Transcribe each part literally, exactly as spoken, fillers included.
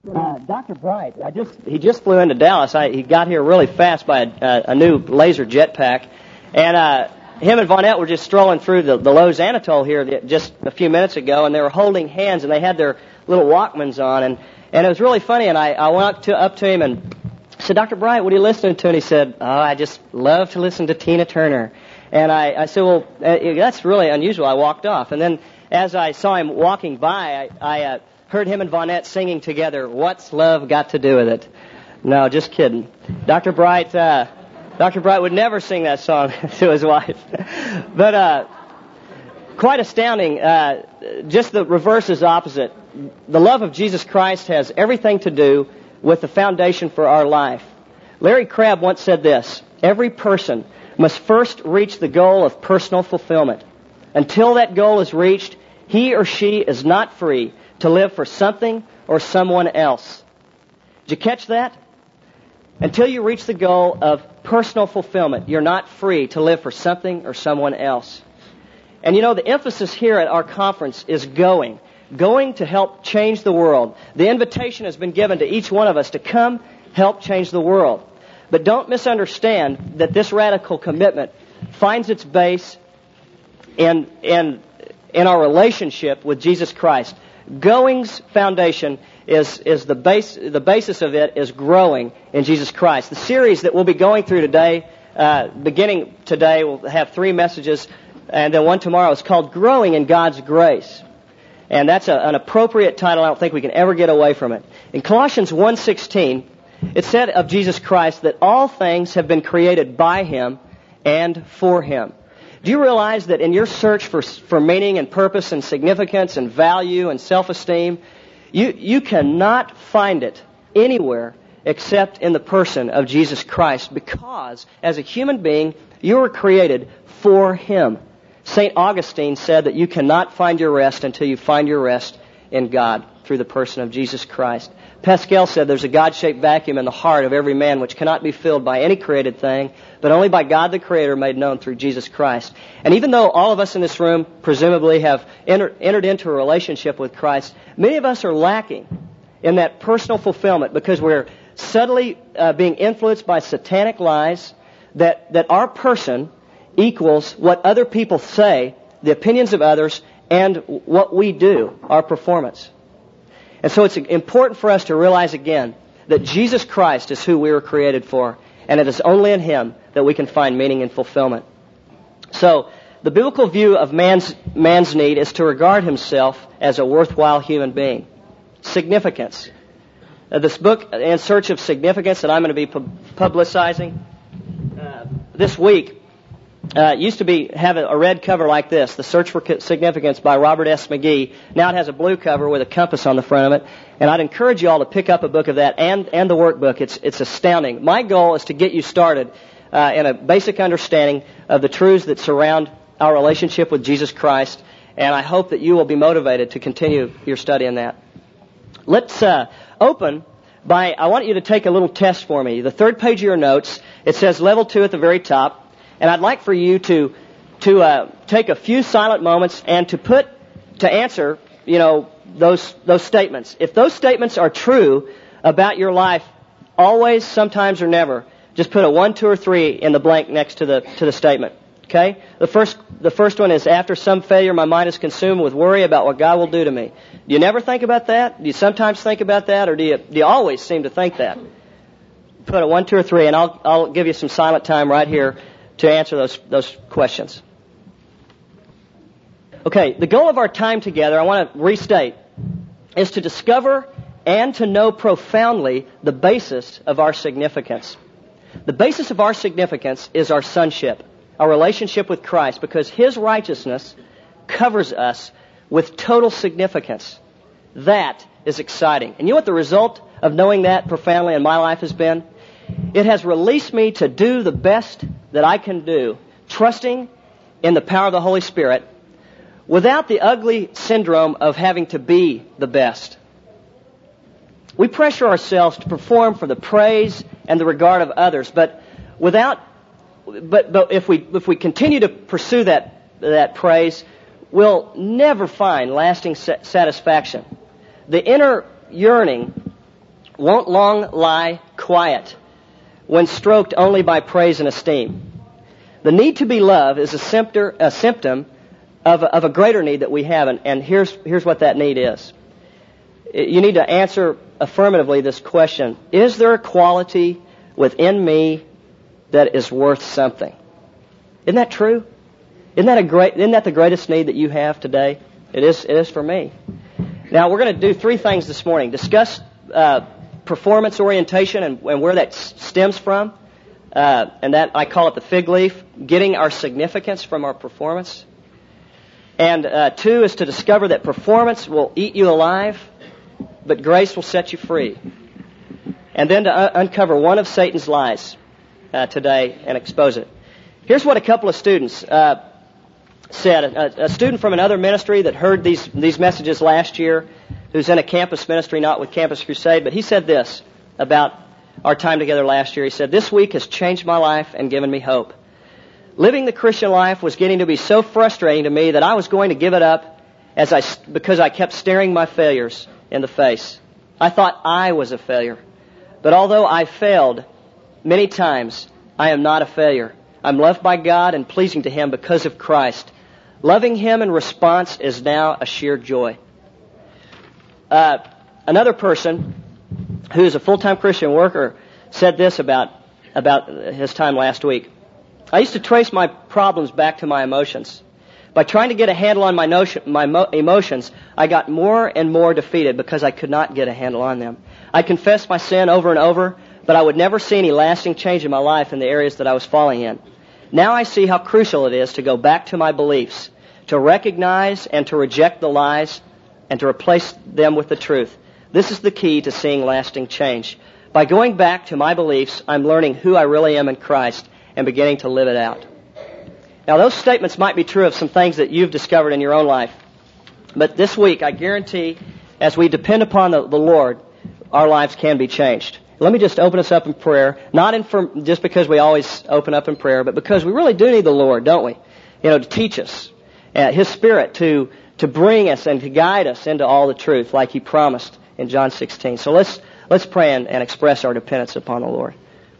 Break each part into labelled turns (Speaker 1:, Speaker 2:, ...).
Speaker 1: Uh, Doctor Bright, I just he just flew into Dallas. I, he got here really fast by a, a new laser jetpack, and uh, him and Vonette were just strolling through the, the Lowe's Anatole here just a few minutes ago, and they were holding hands, and they had their little Walkmans on, and, and it was really funny. And I, I went up to, up to him and said, "Doctor Bright, what are you listening to?" And he said, "Oh, I just love to listen to Tina Turner." And I, I said, "Well, uh, that's really unusual." I walked off, and then as I saw him walking by, I, I uh, heard him and Vonette singing together, "What's Love Got to Do with It?" No, just kidding. Doctor Bright, uh, Doctor Bright would never sing that song to his wife. But uh, quite astounding. Uh, just the reverse is opposite. The love of Jesus Christ has everything to do with the foundation for our life. Larry Crabb once said this: "Every person must first reach the goal of personal fulfillment. Until that goal is reached, he or she is not free to live for something or someone else." Did you catch that? Until you reach the goal of personal fulfillment, you're not free to live for something or someone else. And you know, the emphasis here at our conference is going. Going to help change the world. The invitation has been given to each one of us to come help change the world. But don't misunderstand that this radical commitment finds its base in, in, in our relationship with Jesus Christ. Going's foundation is, is the base, the basis of it is growing in Jesus Christ. The series that we'll be going through today, uh, beginning today, we'll have three messages, and then one tomorrow, is called Growing in God's Grace. And that's a, an appropriate title. I don't think we can ever get away from it. In Colossians one sixteen, it said of Jesus Christ that all things have been created by Him and for Him. Do you realize that in your search for for meaning and purpose and significance and value and self-esteem, you, you cannot find it anywhere except in the person of Jesus Christ, because as a human being, you were created for Him. Saint Augustine said that you cannot find your rest until you find your rest in God through the person of Jesus Christ. Pascal said there's a God-shaped vacuum in the heart of every man which cannot be filled by any created thing, but only by God the Creator made known through Jesus Christ. And even though all of us in this room presumably have enter, entered into a relationship with Christ, many of us are lacking in that personal fulfillment because we're subtly uh, being influenced by satanic lies that, that our person equals what other people say, the opinions of others, and what we do, our performance. And so it's important for us to realize again that Jesus Christ is who we were created for, and it is only in Him that we can find meaning and fulfillment. So, the biblical view of man's, man's need is to regard himself as a worthwhile human being. Significance. Uh, this book, In Search of Significance, that I'm going to be pu- publicizing uh, this week, Uh, it used to be have a, a red cover like this, The Search for Significance by Robert S. McGee. Now it has a blue cover with a compass on the front of it. And I'd encourage you all to pick up a book of that and, and the workbook. It's, it's astounding. My goal is to get you started uh, in a basic understanding of the truths that surround our relationship with Jesus Christ. And I hope that you will be motivated to continue your study in that. Let's uh, open by, I want you to take a little test for me. The third page of your notes, it says level two at the very top. And I'd like for you to to uh, take a few silent moments and to put to answer, you know, those those statements. If those statements are true about your life, always, sometimes, or never, just put a one, two, or three in the blank next to the to the statement. Okay? The first the first one is, after some failure, my mind is consumed with worry about what God will do to me. Do you never think about that? Do you sometimes think about that, or do you do you always seem to think that? Put a one, two, or three, and I'll I'll give you some silent time right here to answer those those questions. Okay, the goal of our time together, I want to restate, is to discover and to know profoundly the basis of our significance. The basis of our significance is our sonship, our relationship with Christ, because His righteousness covers us with total significance. That is exciting. And you know what the result of knowing that profoundly in my life has been? It has released me to do the best that I can do, trusting in the power of the Holy Spirit, without the ugly syndrome of having to be the best. We pressure ourselves to perform for the praise and the regard of others, but without, but but if we if we continue to pursue that that praise, we'll never find lasting satisfaction. The inner yearning won't long lie quiet when stroked only by praise and esteem. The need to be loved is a symptom, a symptom of, a, of a greater need that we have, and, and here's, here's what that need is. You need to answer affirmatively this question: is there a quality within me that is worth something? Isn't that true? Isn't that a great? Isn't that the greatest need that you have today? It is. It is for me. Now we're going to do three things this morning: discuss uh, performance orientation and, and where that s- stems from, uh, and that I call it the fig leaf. Getting our significance from our performance. And uh, two is to discover that performance will eat you alive, but grace will set you free. And then to un- uncover one of Satan's lies uh, today and expose it. Here's what a couple of students uh, said. A, a student from another ministry that heard these, these messages last year, who's in a campus ministry, not with Campus Crusade, but he said this about our time together last year. He said, "This week has changed my life and given me hope. Living the Christian life was getting to be so frustrating to me that I was going to give it up as I, because I kept staring my failures in the face. I thought I was a failure. But although I failed many times, I am not a failure. I'm loved by God and pleasing to Him because of Christ. Loving Him in response is now a sheer joy." Uh, another person who is a full-time Christian worker said this about, about his time last week. "I used to trace my problems back to my emotions. By trying to get a handle on my, notion, my mo- emotions, I got more and more defeated because I could not get a handle on them. I confessed my sin over and over, but I would never see any lasting change in my life in the areas that I was falling in. Now I see how crucial it is to go back to my beliefs, to recognize and to reject the lies, and to replace them with the truth. This is the key to seeing lasting change. By going back to my beliefs, I'm learning who I really am in Christ and beginning to live it out." Now, those statements might be true of some things that you've discovered in your own life. But this week, I guarantee, as we depend upon the, the Lord, our lives can be changed. Let me just open us up in prayer, not in for, just because we always open up in prayer, but because we really do need the Lord, don't we? You know, to teach us, uh, His Spirit to, to bring us and to guide us into all the truth like He promised in John sixteen. So let's, let's pray and, and express our dependence upon the Lord.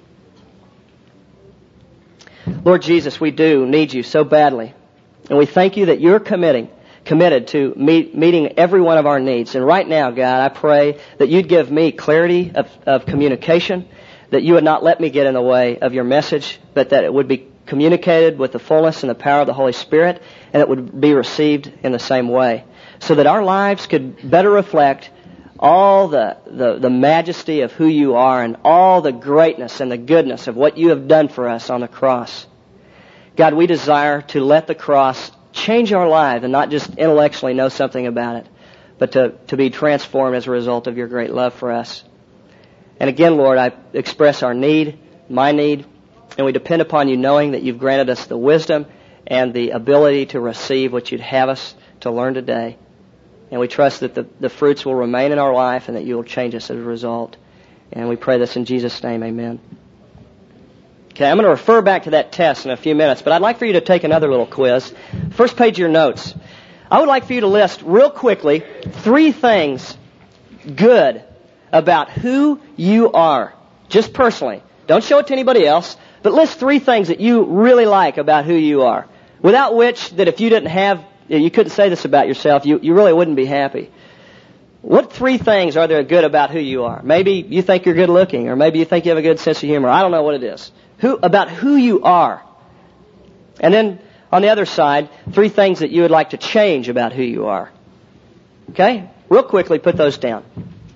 Speaker 1: Lord Jesus, we do need You so badly. And we thank You that You're committing, committed to meet, meeting every one of our needs. And right now, God, I pray that You'd give me clarity of, of communication, that You would not let me get in the way of Your message, but that it would be communicated with the fullness and the power of the Holy Spirit, and it would be received in the same way, so that our lives could better reflect all the, the, the majesty of who You are and all the greatness and the goodness of what You have done for us on the cross. God, we desire to let the cross change our life and not just intellectually know something about it, but to, to be transformed as a result of Your great love for us. And again, Lord, I express our need, my need, and we depend upon You knowing that You've granted us the wisdom and the ability to receive what You'd have us to learn today. And we trust that the, the fruits will remain in our life and that You will change us as a result. And we pray this in Jesus' name, amen. Okay, I'm going to refer back to that test in a few minutes, but I'd like for you to take another little quiz. First page of your notes. I would like for you to list real quickly three things good about who you are, just personally. Don't show it to anybody else, but list three things that you really like about who you are, without which, that if you didn't have, you couldn't say this about yourself, you, you really wouldn't be happy. What three things are there good about who you are? Maybe you think you're good looking, or maybe you think you have a good sense of humor. I don't know what it is. Who, about who you are. And then, on the other side, three things that you would like to change about who you are. Okay? Real quickly, put those down.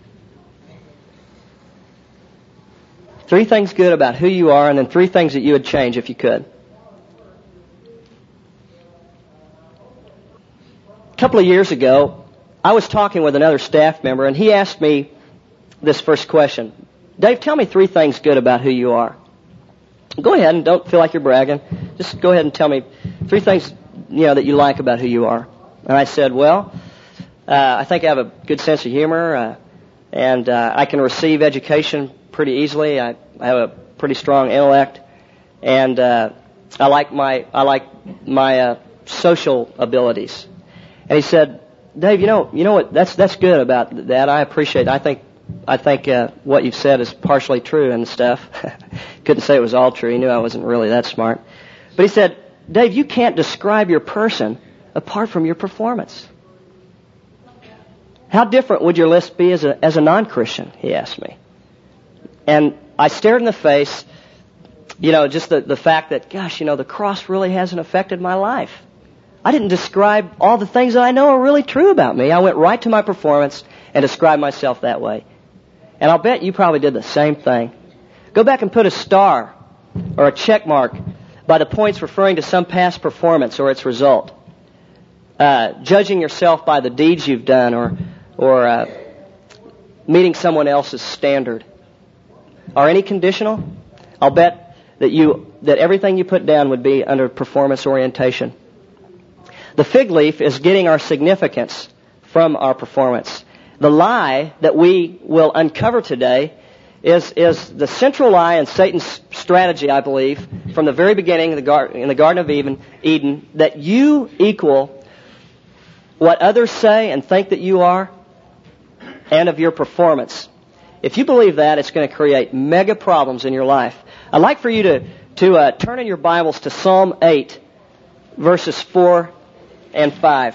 Speaker 1: Three things good about who you are, and then three things that you would change if you could. A couple of years ago, I was talking with another staff member, and he asked me this first question. Dave, tell me three things good about who you are. Go ahead and don't feel like you're bragging. Just go ahead and tell me three things, you know, that you like about who you are. And I said, well, uh, I think I have a good sense of humor, uh, and uh, I can receive education pretty easily. I, I have a pretty strong intellect, and uh, I like my I like my uh, social abilities. And he said, Dave, you know, you know what? That's that's good about that. I appreciate it. I think I think uh, what you've said is partially true and stuff. Couldn't say it was all true. He knew I wasn't really that smart. But he said, Dave, you can't describe your person apart from your performance. How different would your list be as a as a non-Christian? He asked me. And I stared in the face, you know, just the, the fact that, gosh, you know, the cross really hasn't affected my life. I didn't describe all the things that I know are really true about me. I went right to my performance and described myself that way. And I'll bet you probably did the same thing. Go back and put a star or a check mark by the points referring to some past performance or its result. Uh, judging yourself by the deeds you've done or or uh, meeting someone else's standard. Are any conditional? I'll bet that you that everything you put down would be under performance orientation. The fig leaf is getting our significance from our performance. The lie that we will uncover today is is the central lie in Satan's strategy, I believe, from the very beginning in the, gar- in the Garden of Eden, Eden, that you equal what others say and think that you are and of your performance. If you believe that, it's going to create mega problems in your life. I'd like for you to, to uh, turn in your Bibles to Psalm eight, verses four and five.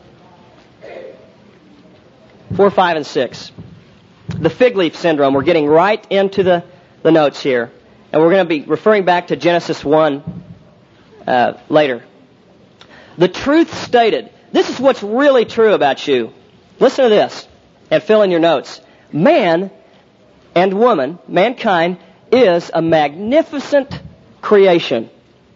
Speaker 1: four, five, and six. The fig leaf syndrome. We're getting right into the, the notes here. And we're going to be referring back to Genesis one uh, later. The truth stated. This is what's really true about you. Listen to this and fill in your notes. Man and woman, mankind, is a magnificent creation.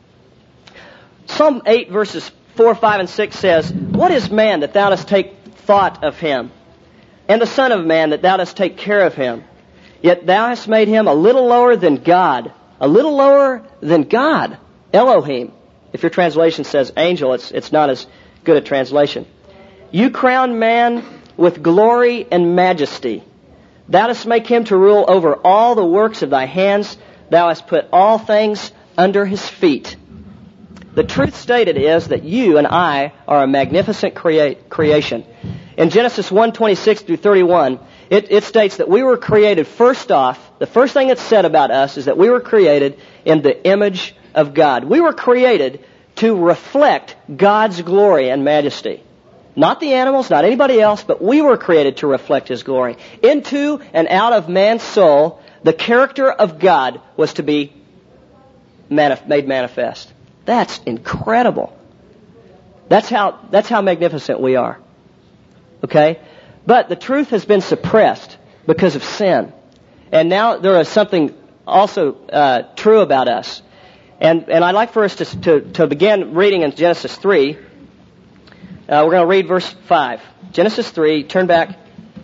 Speaker 1: Psalm eight verses four, five, and six says, What is man that thou dost take thought of him? And the son of man that thou dost take care of him? Yet thou hast made him a little lower than God. A little lower than God. Elohim. If your translation says angel, it's, it's not as good a translation. You crown man with glory and majesty. Thou dost make him to rule over all the works of thy hands. Thou hast put all things under his feet. The truth stated is that you and I are a magnificent crea- creation. In Genesis one, twenty-six through thirty-one, it, it states that we were created first off, the first thing that's said about us is that we were created in the image of God. We were created to reflect God's glory and majesty. Not the animals, not anybody else, but we were created to reflect His glory. Into and out of man's soul, the character of God was to be manif- made manifest. That's incredible. That's how, that's how magnificent we are. Okay? But the truth has been suppressed because of sin. And now there is something also uh, true about us. And, and I'd like for us to, to, to begin reading in Genesis three. Uh, we're going to read verse five. Genesis three, turn back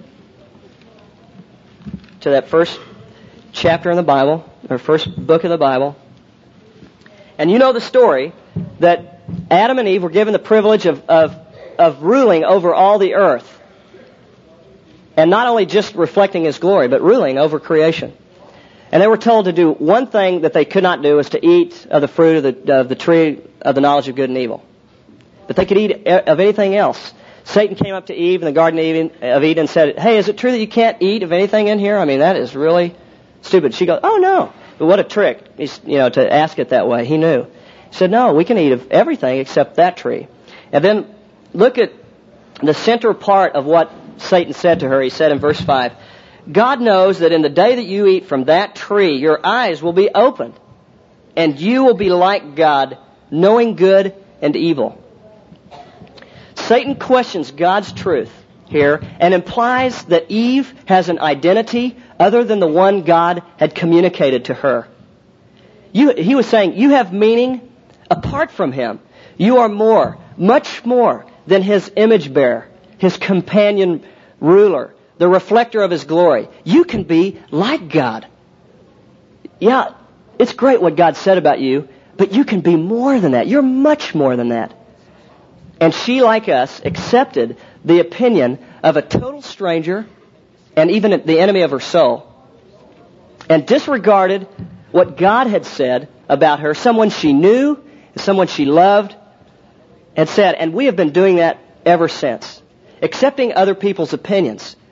Speaker 1: to that first chapter in the Bible, or first book of the Bible. And you know the story that Adam and Eve were given the privilege of, of, of ruling over all the earth. And not only just reflecting His glory, but ruling over creation. And they were told to do one thing that they could not do, is to eat of the fruit of the, of the tree of the knowledge of good and evil. But they could eat of anything else. Satan came up to Eve in the Garden of Eden and said, hey, is it true that you can't eat of anything in here? I mean, that is really stupid. She goes, oh, no. But what a trick, He's, you know, to ask it that way. He knew. He said, no, we can eat of everything except that tree. And then look at the center part of what Satan said to her. He said in verse five, God knows that in the day that you eat from that tree, your eyes will be opened, and you will be like God, knowing good and evil. Satan questions God's truth here and implies that Eve has an identity other than the one God had communicated to her. You, he was saying, you have meaning apart from Him. You are more, much more than His image bearer, His companion ruler, the reflector of His glory. You can be like God. Yeah, it's great what God said about you, but you can be more than that. You're much more than that. And she, like us, accepted the opinion of a total stranger and even the enemy of her soul, and disregarded what God had said about her, someone she knew, someone she loved, and said, and we have been doing that ever since, accepting other people's opinions,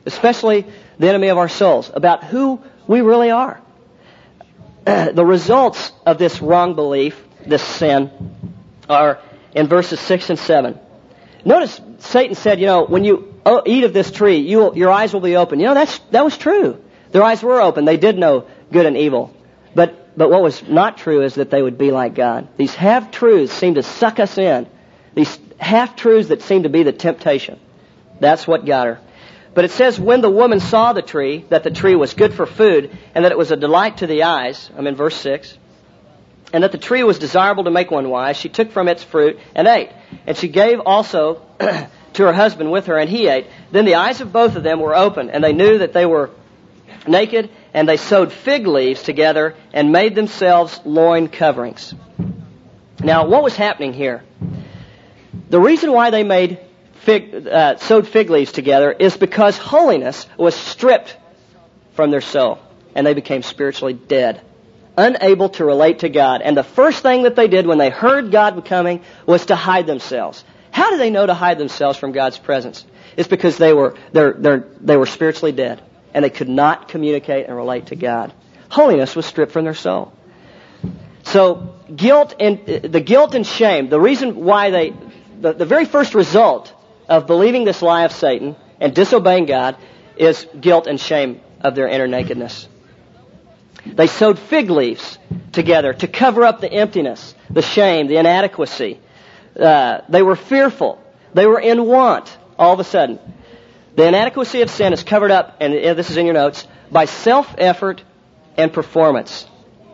Speaker 1: especially the enemy of our souls, about who we really are. The results of this wrong belief, this sin, are in verses six and seven. Notice Satan said, you know, when you eat of this tree, you will, your eyes will be open. You know, that's that was true. Their eyes were open. They did know good and evil. But but what was not true is that they would be like God. These half-truths seem to suck us in. These half-truths that seem to be the temptation. That's what got her. But it says, when the woman saw the tree, that the tree was good for food, and that it was a delight to the eyes, I'm in verse six, and that the tree was desirable to make one wise, she took from its fruit and ate. And she gave also to her husband with her, and he ate. Then the eyes of both of them were opened, and they knew that they were naked, and they sewed fig leaves together and made themselves loin coverings. Now, what was happening here? The reason why they made Fig, uh, sewed fig leaves together is because holiness was stripped from their soul, and they became spiritually dead, unable to relate to God. And the first thing that they did when they heard God was coming was to hide themselves. How do they know to hide themselves from God's presence? It's because they were they're, they're, they were spiritually dead, and they could not communicate and relate to God. Holiness was stripped from their soul. So guilt and the guilt and shame, the reason why they, the, the very first result of believing this lie of Satan and disobeying God is guilt and shame of their inner nakedness. They sewed fig leaves together to cover up the emptiness, the shame, the inadequacy. Uh, they were fearful. They were in want all of a sudden. The inadequacy of sin is covered up, and this is in your notes, by self-effort and performance.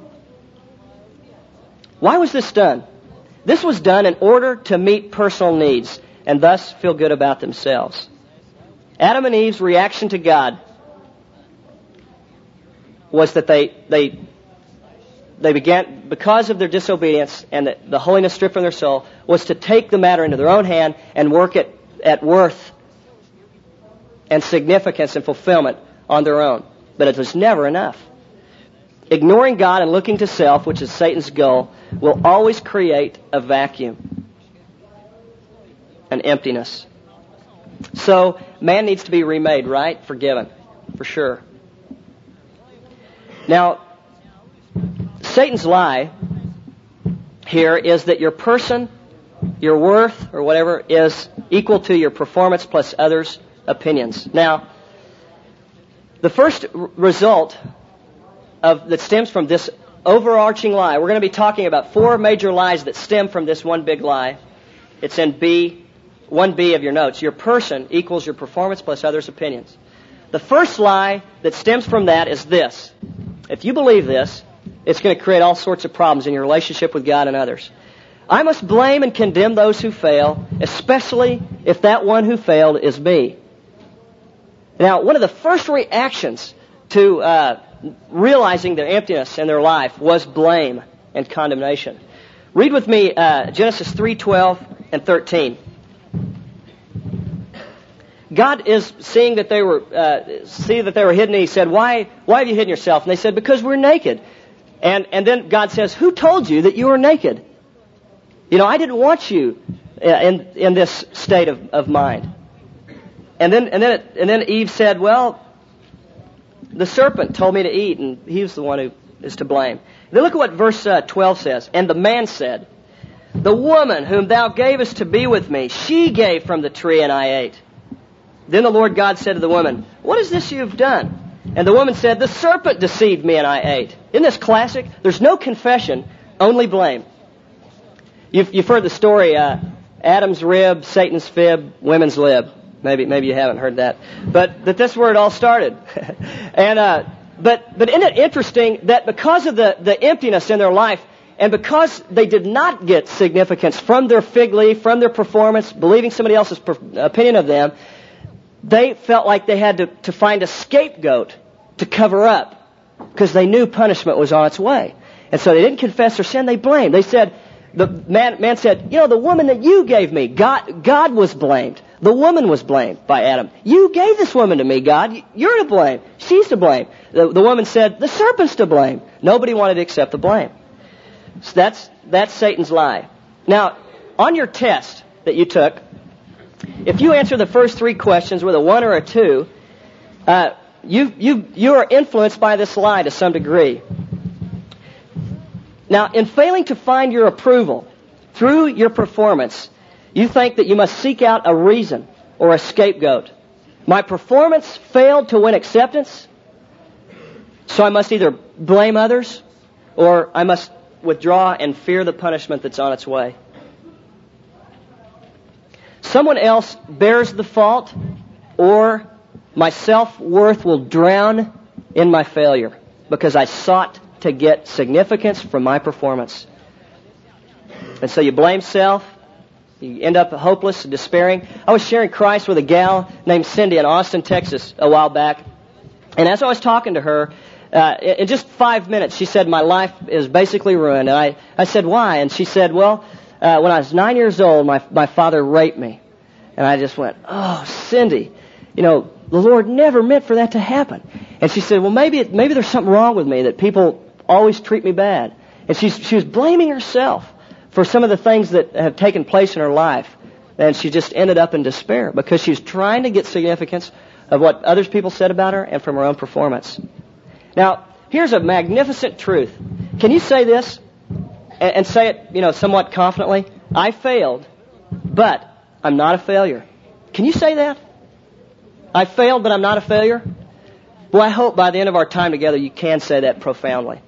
Speaker 1: Why was this done? This was done in order to meet personal needs and thus feel good about themselves. Adam and Eve's reaction to God was that they they they began, because of their disobedience and the, the holiness stripped from their soul, was to take the matter into their own hand and work it at worth and significance and fulfillment on their own. But it was never enough. Ignoring God and looking to self, which is Satan's goal, will always create a vacuum, an emptiness. So, man needs to be remade, right? Forgiven, for sure. Now, Satan's lie here is that your person, your worth, or whatever, is equal to your performance plus others' opinions. Now, the first r- result of that stems from this overarching lie, we're going to be talking about four major lies that stem from this one big lie. It's in B, one B of your notes. Your person equals your performance plus others' opinions. The first lie that stems from that is this. If you believe this, it's going to create all sorts of problems in your relationship with God and others. I must blame and condemn those who fail, especially if that one who failed is me. Now, one of the first reactions to uh, realizing their emptiness in their life was blame and condemnation. Read with me uh, Genesis three twelve and thirteen. God is seeing that they were uh, see that they were hidden. And he said, "Why? Why have you hidden yourself?" And they said, "Because we're naked." And and then God says, "Who told you that you were naked? You know, I didn't want you in in this state of, of mind." And then and then it, and then Eve said, "Well, the serpent told me to eat, and he was the one who is to blame." Then look at what verse uh, twelve says. And the man said, "The woman whom thou gavest to be with me, she gave from the tree, and I ate." Then the Lord God said to the woman, "What is this you've done?" And the woman said, "The serpent deceived me, and I ate." Isn't this classic? There's no confession, only blame. You've, you've heard the story, uh, Adam's rib, Satan's fib, women's lib. Maybe maybe you haven't heard that. But that this where it all started. and uh, But but isn't it interesting that because of the, the emptiness in their life, and because they did not get significance from their fig leaf, from their performance, believing somebody else's per- opinion of them, they felt like they had to, to find a scapegoat to cover up because they knew punishment was on its way. And so they didn't confess their sin, they blamed. They said, the man, man said, "You know, the woman that you gave me, God, God was blamed. The woman was blamed by Adam. You gave this woman to me, God. You're to blame. She's to blame." The, the woman said, "The serpent's to blame." Nobody wanted to accept the blame. So that's, that's Satan's lie. Now, on your test that you took, if you answer the first three questions with a one or a two, Uh, you, you, you are influenced by this lie to some degree. Now, in failing to find your approval through your performance, you think that you must seek out a reason or a scapegoat. My performance failed to win acceptance, so I must either blame others or I must withdraw and fear the punishment that's on its way. Someone else bears the fault, or my self-worth will drown in my failure because I sought to get significance from my performance. And so you blame self. You end up hopeless and despairing. I was sharing Christ with a gal named Cindy in Austin, Texas a while back. And as I was talking to her, uh, in just five minutes, she said, my life is basically ruined. And I, I said, why? And she said, well, uh, when I was nine years old, my, my father raped me. And I just went, oh, Cindy, you know, the Lord never meant for that to happen. And she said, well, maybe it, maybe there's something wrong with me, that people always treat me bad. And she, she was blaming herself for some of the things that have taken place in her life. And she just ended up in despair because she was trying to get significance of what other people said about her and from her own performance. Now, here's a magnificent truth. Can you say this and, and say it, you know, somewhat confidently? I failed, but I'm not a failure. Can you say that? I failed, but I'm not a failure? Well, I hope by the end of our time together you can say that profoundly.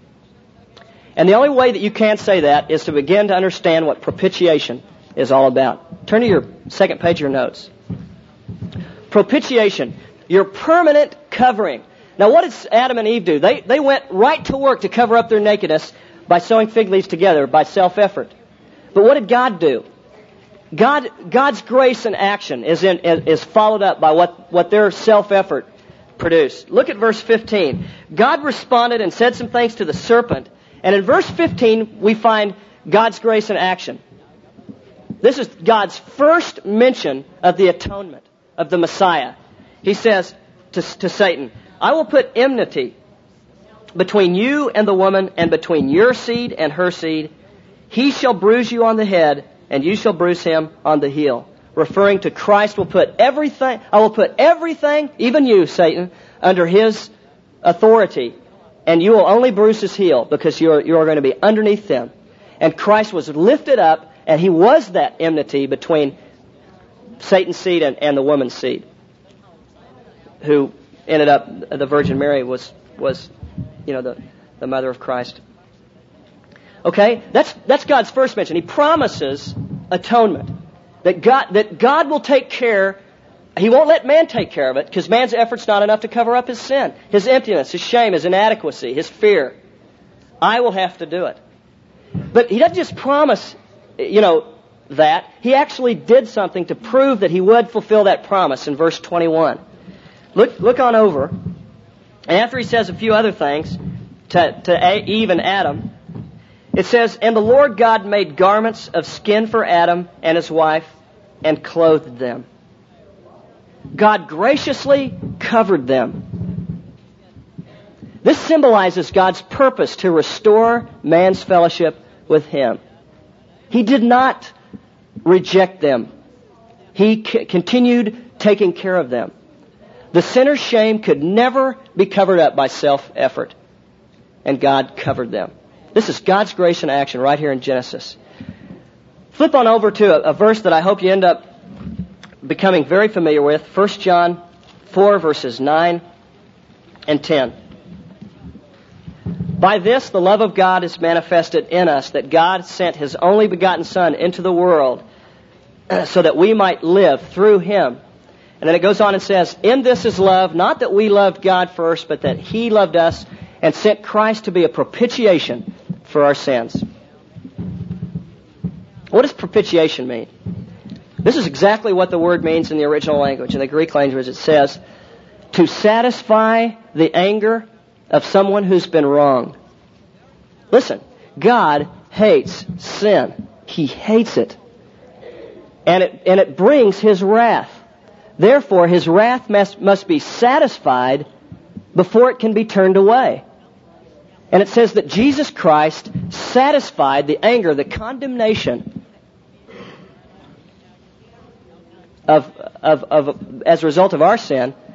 Speaker 1: And the only way that you can say that is to begin to understand what propitiation is all about. Turn to your second page of your notes. Propitiation, your permanent covering. Now, what did Adam and Eve do? They, they went right to work to cover up their nakedness by sewing fig leaves together, by self-effort. But what did God do? God, God's grace and action is, in, is followed up by what, what their self-effort produced. Look at verse fifteen. God responded and said some things to the serpent. And in verse fifteen, we find God's grace in action. This is God's first mention of the atonement, of the Messiah. He says to, to Satan, I will put enmity between you and the woman, and between your seed and her seed. He shall bruise you on the head, and you shall bruise him on the heel. Referring to Christ will put everything, I will put everything, even you, Satan, under his authority. And you will only bruise his heel because you are, you are going to be underneath them. And Christ was lifted up, and he was that enmity between Satan's seed and, and the woman's seed, who ended up, the Virgin Mary was, was you know, the, the mother of Christ. Okay? That's, that's God's first mention. He promises atonement. That God, that God will take care. He won't let man take care of it because man's effort's not enough to cover up his sin, his emptiness, his shame, his inadequacy, his fear. I will have to do it. But he doesn't just promise, you know, that. He actually did something to prove that he would fulfill that promise in verse twenty-one. Look, look on over. And after he says a few other things to, to Eve and Adam, it says, and the Lord God made garments of skin for Adam and his wife and clothed them. God graciously covered them. This symbolizes God's purpose to restore man's fellowship with him. He did not reject them. He c- continued taking care of them. The sinner's shame could never be covered up by self-effort, and God covered them. This is God's grace in action right here in Genesis. Flip on over to a, a verse that I hope you end up becoming very familiar with. First John four, verses nine and ten. By this the love of God is manifested in us, that God sent His only begotten Son into the world so that we might live through Him. And then it goes on and says, in this is love, not that we loved God first, but that He loved us and sent Christ to be a propitiation for our sins. What does propitiation mean? This is exactly what the word means in the original language. In the Greek language it says, to satisfy the anger of someone who's been wronged. Listen, God hates sin. He hates it. And it, and it brings His wrath. Therefore, His wrath must, must be satisfied before it can be turned away. And it says that Jesus Christ satisfied the anger, the condemnation of, of, of, as a result of our sin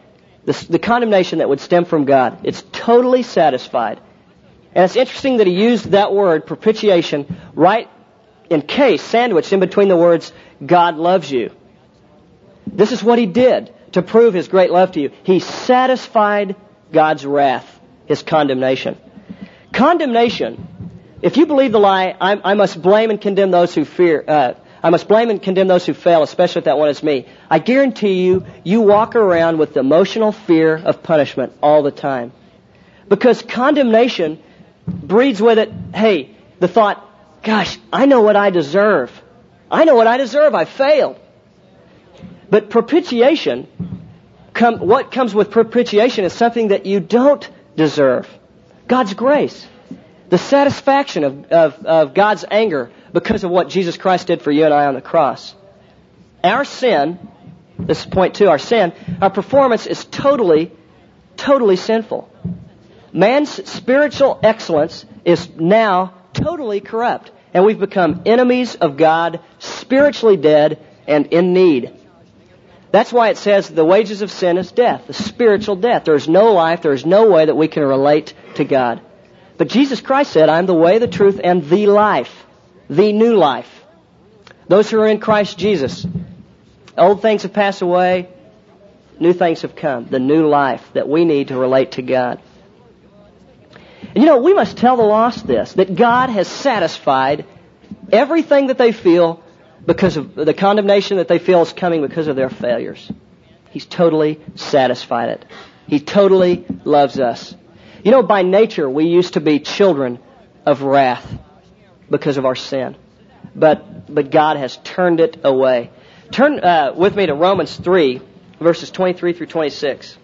Speaker 1: The, the condemnation that would stem from God. It's totally satisfied. And it's interesting that he used that word, propitiation, right in case, sandwiched in between the words, God loves you. This is what he did to prove his great love to you. He satisfied God's wrath, his condemnation. Condemnation, if you believe the lie, I, I must blame and condemn those who fear, uh, I must blame and condemn those who fail, especially if that one is me. I guarantee you, you walk around with the emotional fear of punishment all the time. Because condemnation breeds with it, hey, the thought, gosh, I know what I deserve. I know what I deserve. I failed. But propitiation, come, what comes with propitiation is something that you don't deserve. God's grace. The satisfaction of, of, of God's anger because of what Jesus Christ did for you and I on the cross. Our sin, this is point two, our sin, our performance is totally, totally sinful. Man's spiritual excellence is now totally corrupt. And we've become enemies of God, spiritually dead, and in need. That's why it says the wages of sin is death, the spiritual death. There's no life, there's no way that we can relate to God. But Jesus Christ said, I'm the way, the truth, and the life. The new life. Those who are in Christ Jesus. Old things have passed away, new things have come. The new life that we need to relate to God. And you know, we must tell the lost this, that God has satisfied everything that they feel because of the condemnation that they feel is coming because of their failures. He's totally satisfied it. He totally loves us. You know, by nature, we used to be children of wrath because of our sin. But but God has turned it away. Turn uh, with me to Romans three, verses twenty-three through twenty-six.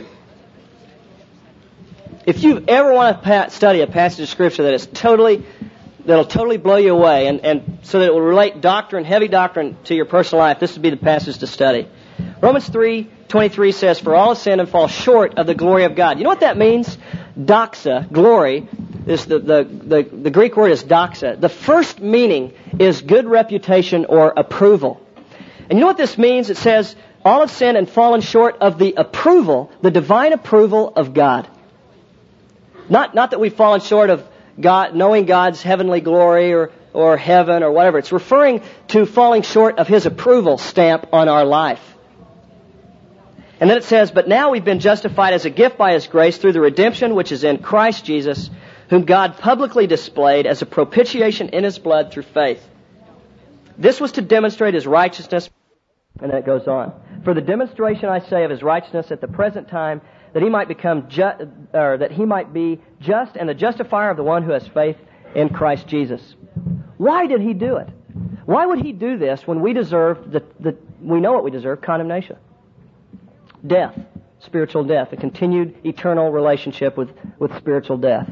Speaker 1: If you ever want to study a passage of Scripture that is totally, that'll totally blow you away, and, and so that it will relate doctrine, heavy doctrine, to your personal life, this would be the passage to study. Romans three twenty-three says, "For all have sinned and fall short of the glory of God." You know what that means? Doxa, glory, is the, the, the, the Greek word is doxa. The first meaning is good reputation or approval. And you know what this means? It says, all have sinned and fallen short of the approval, the divine approval of God. Not, not that we've fallen short of God, knowing God's heavenly glory or, or heaven or whatever. It's referring to falling short of His approval stamp on our life. And then it says, "But now we've been justified as a gift by His grace through the redemption which is in Christ Jesus, whom God publicly displayed as a propitiation in His blood through faith. This was to demonstrate His righteousness." And then it goes on. "For the demonstration, I say, of His righteousness at the present time, that He might become ju- or that He might be just and the justifier of the one who has faith in Christ Jesus." Why did He do it? Why would He do this when we deserve the, the we know what we deserve, condemnation? Death, spiritual death, a continued eternal relationship with, with spiritual death.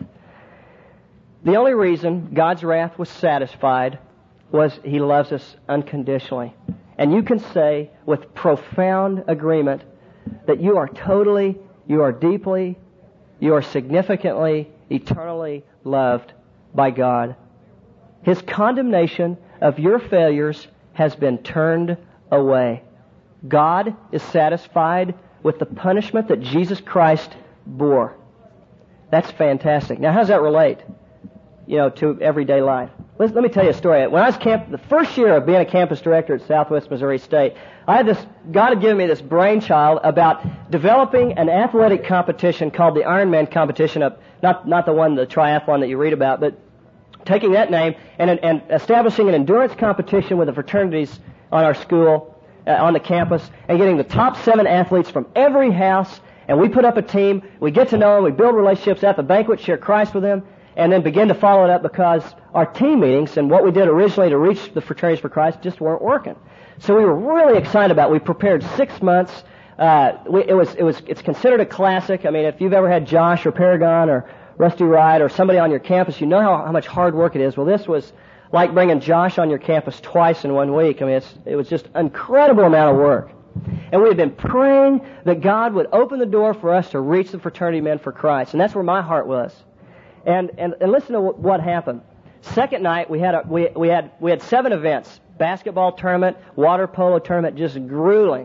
Speaker 1: The only reason God's wrath was satisfied was He loves us unconditionally. And you can say with profound agreement that you are totally, you are deeply, you are significantly, eternally loved by God. His condemnation of your failures has been turned away. God is satisfied with the punishment that Jesus Christ bore. That's fantastic. Now, how does that relate, you know, to everyday life? Let, let me tell you a story. When I was camp, the first year of being a campus director at Southwest Missouri State, I had this, God had given me this brainchild about developing an athletic competition called the Ironman competition, up, not, not the one, the triathlon that you read about, but taking that name and, and establishing an endurance competition with the fraternities on our school, uh, on the campus, and getting the top seven athletes from every house, and we put up a team, we get to know them, we build relationships at the banquet, share Christ with them, and then begin to follow it up because our team meetings and what we did originally to reach the fraternities for Christ just weren't working. So we were really excited about it. We prepared six months. Uh, we, it was, it was, it's considered a classic. I mean, if you've ever had Josh or Paragon or Rusty Wright or somebody on your campus, you know how, how much hard work it is. Well, this was like bringing Josh on your campus twice in one week. I mean, it's, it was just an incredible amount of work. And we had been praying that God would open the door for us to reach the fraternity men for Christ. And that's where my heart was. And, and, and listen to what, what happened. Second night, we had, a, we, we had, we had seven events. Basketball tournament, water polo tournament, just grueling.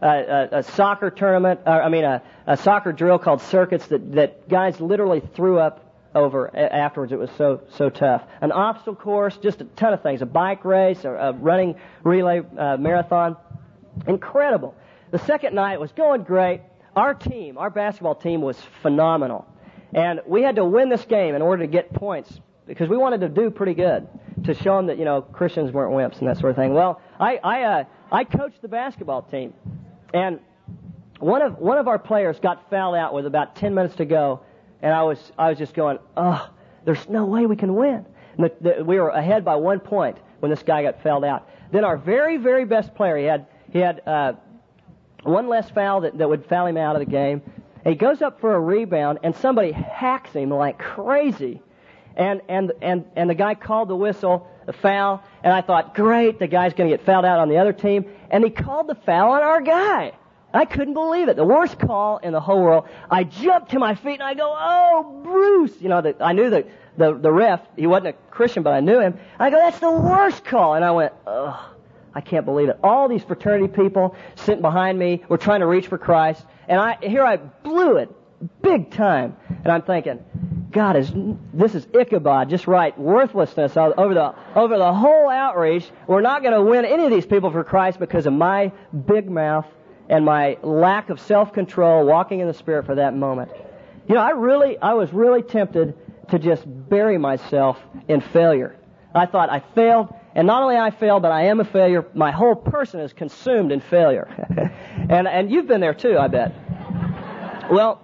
Speaker 1: a, a soccer tournament, uh, I mean a, a soccer drill called circuits that, that guys literally threw up over a- afterwards. It was so so tough. An obstacle course, just a ton of things. A bike race, a, a running relay uh, marathon. Incredible. The second night was going great. Our team, our basketball team was phenomenal. And we had to win this game in order to get points because we wanted to do pretty good to show them that, you know, Christians weren't wimps and that sort of thing. Well, I I, uh, I coached the basketball team, and one of one of our players got fouled out with about ten minutes to go, and I was I was just going, oh, there's no way we can win. And the, the, we were ahead by one point when this guy got fouled out. Then our very very best player, he had he had uh, one less foul that, that would foul him out of the game. And he goes up for a rebound, and somebody hacks him like crazy. And and and and the guy called the whistle, the foul, and I thought, great, the guy's going to get fouled out on the other team. And he called the foul on our guy. I couldn't believe it. The worst call in the whole world. I jumped to my feet and I go, oh, Bruce. You know, the, I knew the, the the ref. He wasn't a Christian, but I knew him. I go, that's the worst call. And I went, ugh, I can't believe it. All these fraternity people sitting behind me were trying to reach for Christ, and I here I blew it big time. And I'm thinking, God, is this is Ichabod, just right, worthlessness over the over the whole outreach. We're not going to win any of these people for Christ because of my big mouth and my lack of self-control, walking in the Spirit for that moment. You know, I really, I was really tempted to just bury myself in failure. I thought I failed, and not only I failed, but I am a failure. My whole person is consumed in failure. and and you've been there too, I bet. Well,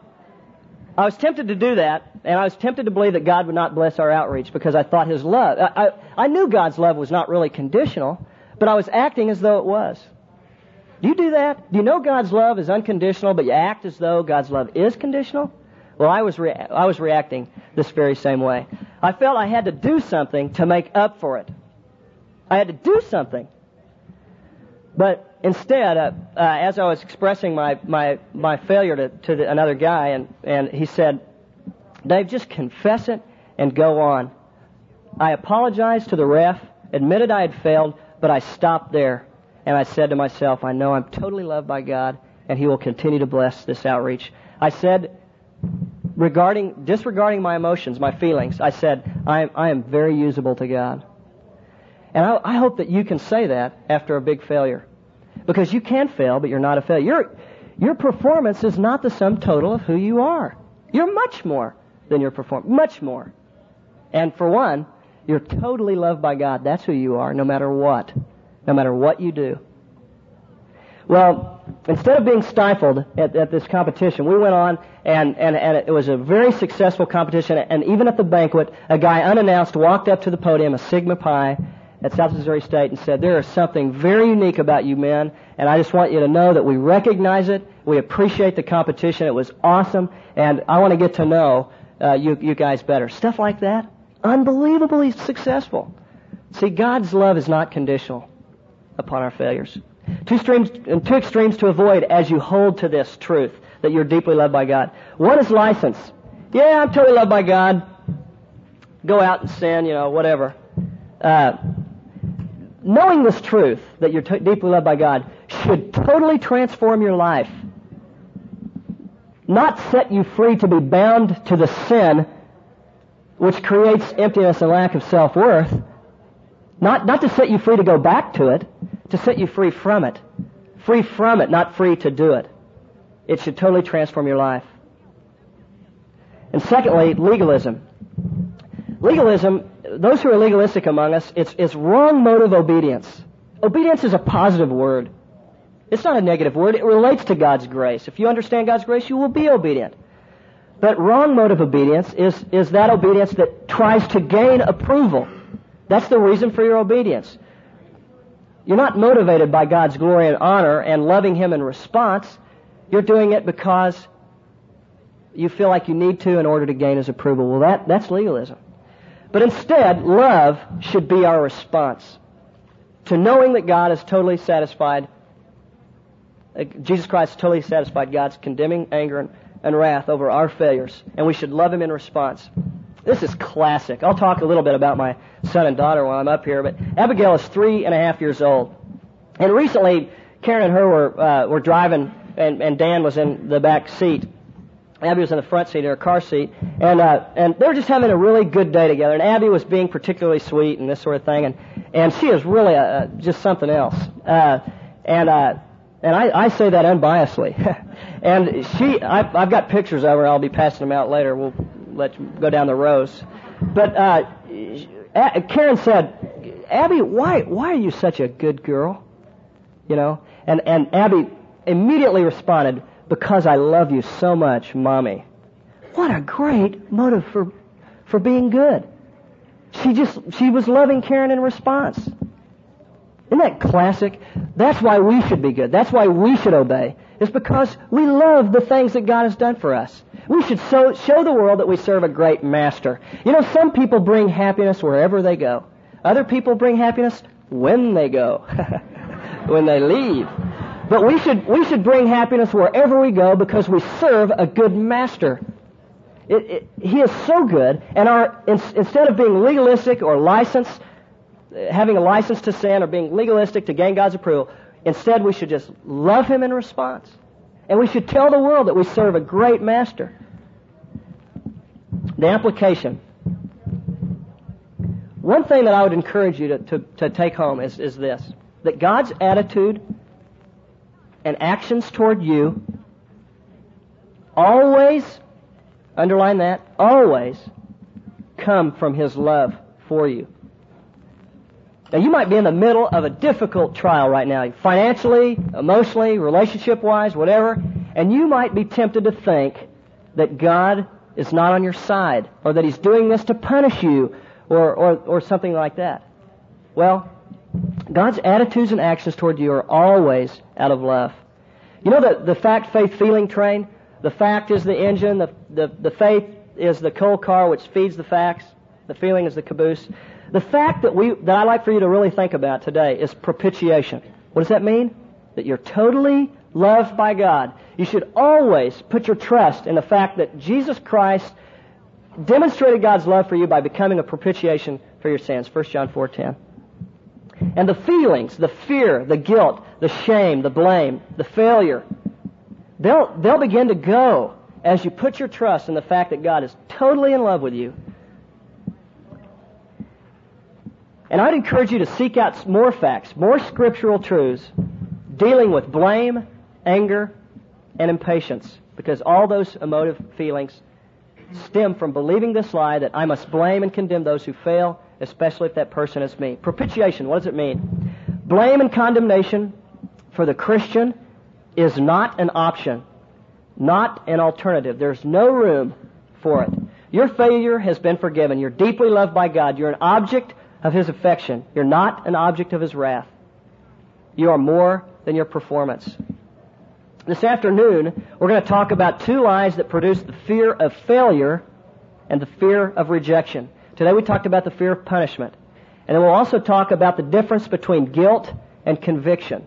Speaker 1: I was tempted to do that, and I was tempted to believe that God would not bless our outreach because I thought His love, I, I, I knew God's love was not really conditional, but I was acting as though it was. Do you do that? Do you know God's love is unconditional, but you act as though God's love is conditional? Well, I was rea- I was reacting this very same way. I felt I had to do something to make up for it. I had to do something. But instead, uh, uh, as I was expressing my, my, my failure to, to the, another guy, and, and he said, Dave, just confess it and go on. I apologized to the ref, admitted I had failed, but I stopped there. And I said to myself, I know I'm totally loved by God, and He will continue to bless this outreach. I said, regarding disregarding my emotions, my feelings, I said, I am, I am very usable to God. And I, I hope that you can say that after a big failure. Because you can fail, but you're not a failure. Your, your performance is not the sum total of who you are. You're much more than your performance. Much more. And for one, you're totally loved by God. That's who you are, no matter what. No matter what you do. Well, instead of being stifled at, at this competition, we went on, and, and, and it was a very successful competition. And even at the banquet, a guy unannounced walked up to the podium, a Sigma Pi, at South Missouri State, and said, there is something very unique about you men, and I just want you to know that we recognize it, we appreciate the competition, it was awesome, and I want to get to know uh, you, you guys better. Stuff like that. Unbelievably successful. See, God's love is not conditional upon our failures. Two extremes, two extremes to avoid as you hold to this truth that you're deeply loved by God. One is license. Yeah, I'm totally loved by God. Go out and sin, you know, whatever. Uh, knowing this truth that you're t- deeply loved by God should totally transform your life. Not set you free to be bound to the sin which creates emptiness and lack of self-worth. Not, not to set you free to go back to it, to set you free from it. Free from it, not free to do it. It should totally transform your life. And secondly, legalism. Legalism, those who are legalistic among us, it's, it's wrong motive obedience. Obedience is a positive word. It's not a negative word. It relates to God's grace. If you understand God's grace, you will be obedient. But wrong motive obedience is, is that obedience that tries to gain approval. That's the reason for your obedience. You're not motivated by God's glory and honor and loving Him in response. You're doing it because you feel like you need to in order to gain His approval. Well, that, that's legalism. But instead, love should be our response to knowing that God is totally satisfied. Uh, Jesus Christ totally satisfied God's condemning anger and, and wrath over our failures, and we should love Him in response. This is classic. I'll talk a little bit about my son and daughter while I'm up here, but Abigail is three and a half years old. And recently, Karen and her were uh, were driving, and, and Dan was in the back seat. Abby was in the front seat in her car seat, and uh, and they were just having a really good day together. And Abby was being particularly sweet and this sort of thing, and and she is really a, a, just something else. Uh, and uh, and I, I say that unbiasedly. And she, I've, I've got pictures of her. I'll be passing them out later. We'll let you go down the rows. But uh, Karen said, "Abby, why why are you such a good girl?" You know, and and Abby immediately responded, "Because I love you so much, Mommy." What a great motive for for being good. She just she was loving Karen in response. Isn't that classic? That's why we should be good. That's why we should obey. It's because we love the things that God has done for us. We should so, show the world that we serve a great master. You know, some people bring happiness wherever they go. Other people bring happiness when they go, when they leave. But we should we should bring happiness wherever we go because we serve a good master. It, it, he is so good, and our in, instead of being legalistic or licensed, having a license to sin or being legalistic to gain God's approval, instead we should just love Him in response. And we should tell the world that we serve a great master. The application. One thing that I would encourage you to, to, to take home is, is this, that God's attitude and actions toward you always, underline that, always come from His love for you. Now, you might be in the middle of a difficult trial right now, financially, emotionally, relationship-wise, whatever, and you might be tempted to think that God is not on your side, or that He's doing this to punish you, or, or, or something like that. Well, God's attitudes and actions toward you are always out of love. You know the, the fact, faith, feeling train? The fact is the engine, the, the, the faith is the coal car which feeds the facts, the feeling is the caboose. The fact that we that I like for you to really think about today is propitiation. What does that mean? That you're totally loved by God. You should always put your trust in the fact that Jesus Christ demonstrated God's love for you by becoming a propitiation for your sins. First John four ten. And the feelings, the fear, the guilt, the shame, the blame, the failure, they'll they'll begin to go as you put your trust in the fact that God is totally in love with you. And I'd encourage you to seek out more facts, more scriptural truths dealing with blame, anger, and impatience, because all those emotive feelings stem from believing this lie that I must blame and condemn those who fail, especially if that person is me. Propitiation, what does it mean? Blame and condemnation for the Christian is not an option, not an alternative. There's no room for it. Your failure has been forgiven. You're deeply loved by God. You're an object of His affection. You're not an object of His wrath. You are more than your performance. This afternoon, we're going to talk about two lies that produce the fear of failure and the fear of rejection. Today we talked about the fear of punishment. And then we'll also talk about the difference between guilt and conviction.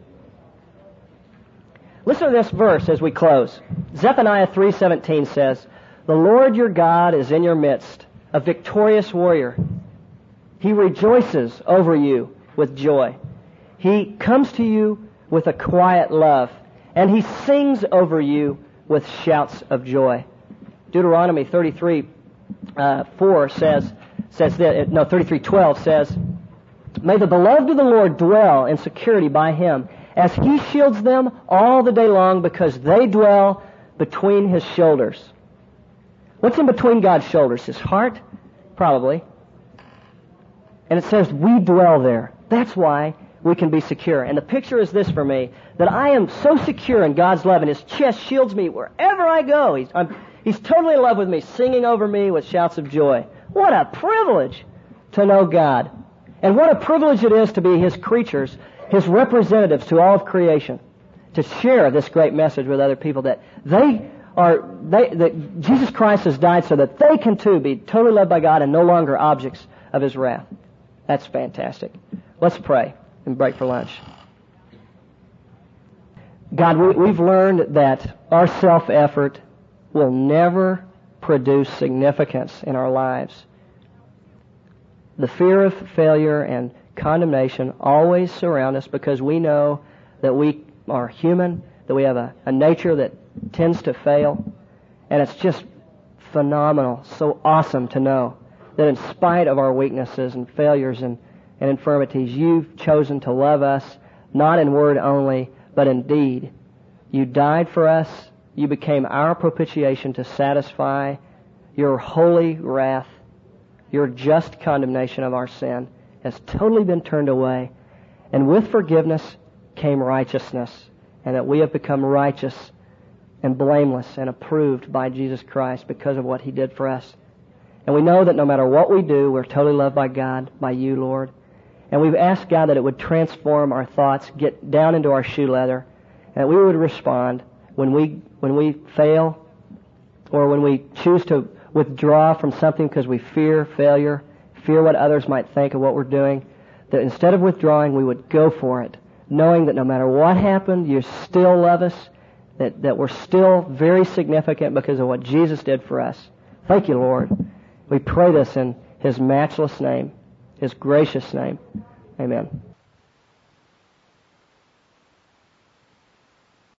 Speaker 1: Listen to this verse as we close. Zephaniah three seventeen says, "The Lord your God is in your midst, a victorious warrior. He rejoices over you with joy. He comes to you with a quiet love, and He sings over you with shouts of joy." Deuteronomy thirty-three uh, four says, says that, no, thirty-three twelve says, "May the beloved of the Lord dwell in security by Him, as He shields them all the day long, because they dwell between His shoulders." What's in between God's shoulders? His heart? Probably. And it says we dwell there. That's why we can be secure. And the picture is this for me, that I am so secure in God's love, and His chest shields me wherever I go. He's, I'm, he's totally in love with me, singing over me with shouts of joy. What a privilege to know God. And what a privilege it is to be His creatures, His representatives to all of creation, to share this great message with other people, that they are, they, that Jesus Christ has died so that they can too be totally loved by God and no longer objects of His wrath. That's fantastic. Let's pray and break for lunch. God, we, we've learned that our self-effort will never produce significance in our lives. The fear of failure and condemnation always surround us because we know that we are human, that we have a, a nature that tends to fail. And it's just phenomenal, so awesome to know that in spite of our weaknesses and failures and, and infirmities, you've chosen to love us, not in word only, but in deed. You died for us. You became our propitiation to satisfy your holy wrath. Your just condemnation of our sin has totally been turned away. And with forgiveness came righteousness, and that we have become righteous and blameless and approved by Jesus Christ because of what He did for us. And we know that no matter what we do, we're totally loved by God, by You, Lord. And we've asked God that it would transform our thoughts, get down into our shoe leather, and that we would respond when we when we fail or when we choose to withdraw from something because we fear failure, fear what others might think of what we're doing, that instead of withdrawing, we would go for it, knowing that no matter what happened, You still love us, that, that we're still very significant because of what Jesus did for us. Thank You, Lord. We pray this in His matchless name, His gracious name. Amen.